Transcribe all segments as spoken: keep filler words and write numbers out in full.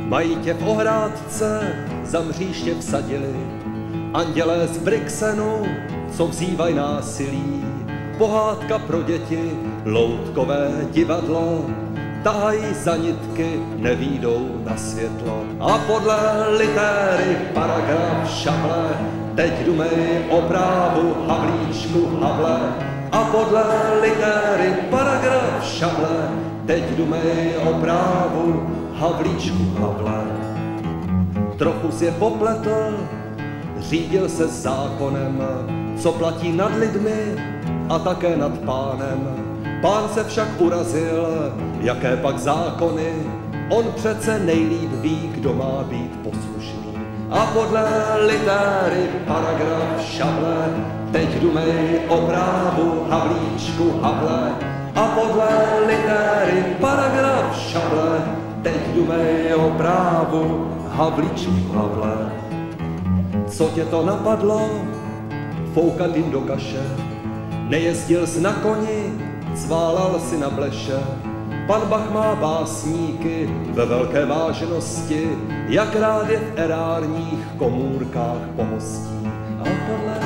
Mají tě v ohrádce, za mříště vsadili, andělé z Brixenu, co vzývaj násilí. Pohádka pro děti, loutkové divadlo, tahají za nitky, nevídou na světlo. A podle litéry paragraf šable, teď dumej o právu Havlíčku Havle. A podle litéry paragraf šable, teď dumej o právu Havlíčku Havle. Trochu si je popletl, řídil se zákonem, co platí nad lidmi a také nad pánem. Pán se však urazil, jaké pak zákony, on přece nejlíp ví, kdo má být poslušný. A podle litéry paragraf šable, teď dumej o právu Havlíčku Havle. A podle litéry paragraf šable, teď dumej o právu Havlíčku Havle. Co tě to napadlo, foukat jim do kaše? Nejezdil jsi na koni, cválal si na bleše. Pan Bach má básníky ve velké vážnosti, jak rád je v erárních komůrkách pomostí. A podle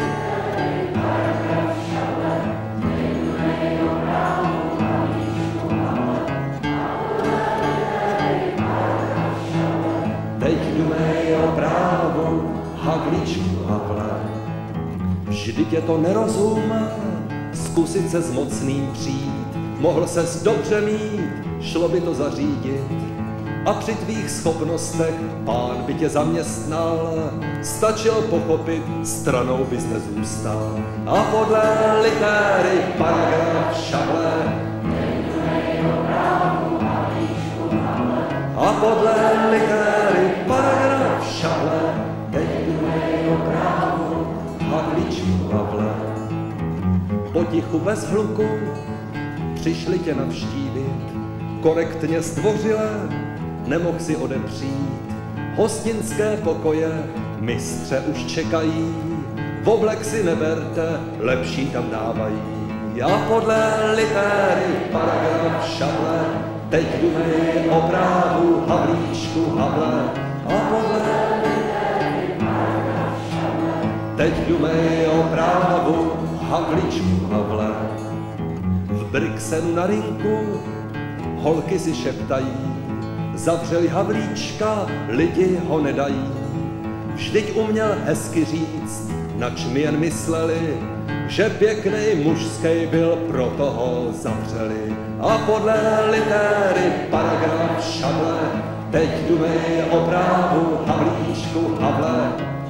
teď dumej o právu Havlíčku Havle. Vždyť je to nerozum, zkusit se s mocným přijít. Mohl ses dobře mít, šlo by to zařídit. A při tvých schopnostech pán by tě zaměstnal, stačil pochopit, stranou bys nezůstal. A podle litéry paragraf šable, a podle litéry paragraf šable, teď dumej o právu Havlíčku Havle. Potichu bez hluku přišli tě navštívit, korektně zdvořile, nemohl si odepřít. Hostinské pokoje mistře už čekají, v oblek si neberte, lepší tam dávají. A podle litéry paragraf šable, teď dumej o právu Havlíčku Havle. A podle litéry paragraf šable, teď dumej o právu Havlíčku Havle. V Brixenu na rinku holky si šeptají, zavřeli Havlíčka, lidi ho nedají. Vždyť uměl hezky říct, nač mi jen mysleli, že pěknej mužskej byl, proto ho zavřeli. A podle litéry paragraf šable, teď dumej o právu Havlíčku Havle.